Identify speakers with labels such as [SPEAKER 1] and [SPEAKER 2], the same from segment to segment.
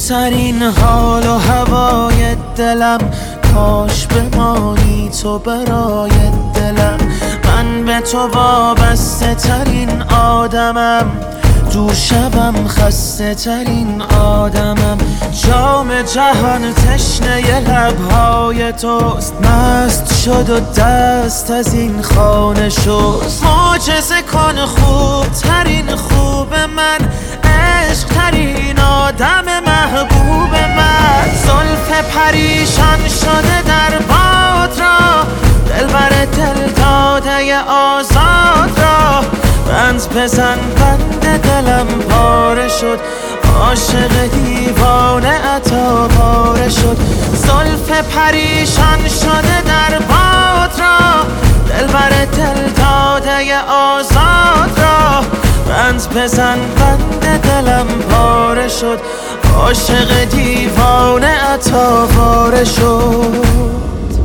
[SPEAKER 1] خوبترین حال و هوای دلم، کاش بمانی تو برای دلم. من به تو وابسته ترین آدمم، دور شبم خسته ترین آدمم. جام جهان تشنه لبهای توست، مست شد و دست از این خانه شست. معجزه کن خوب ترین خوب من، عشق ترین آدم محبوب من. زلف پریشان شده در باد را، دلبر دل داده آزاد را. بند بزن بند دلم پاره شد، عاشق دیوانه عطا پاره شد. زلف پریشان شده در باد را، دلبر دل داده آزاد را. بند بزن بند دلم پاره شد، عاشق دیوانه عطا پاره شد.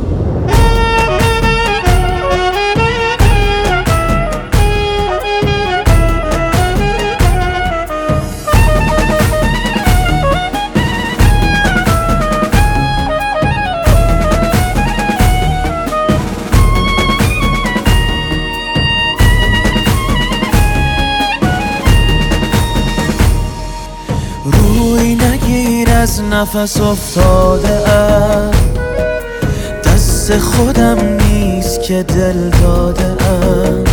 [SPEAKER 1] روی نگیر از نفس افتاده ام، دست خودم نیست که دل داده ام.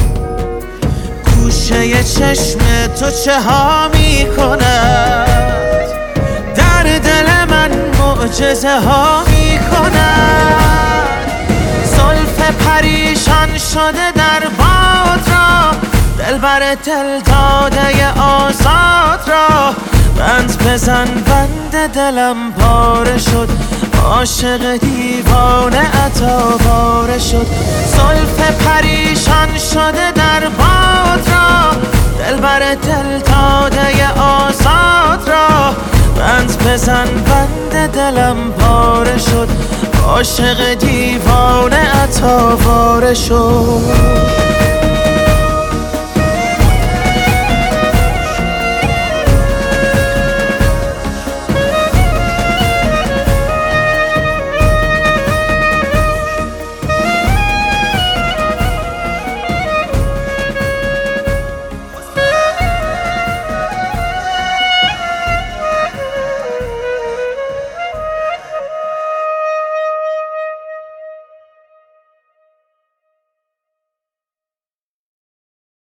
[SPEAKER 1] گوشه چشم تو چه ها می کند، در دل من معجزه ها می کند. زلف پریشان شده در باد را، دلبر دل داده آزاد را. بند بزن بند دلم پاره شد، عاشق دیوانه عطا پاره شد. زلف پریشان شده در باد را، دلبر دل داده آزاد را. بند بزن بند دلم پاره شد، عاشق دیوانه عطا پاره شد.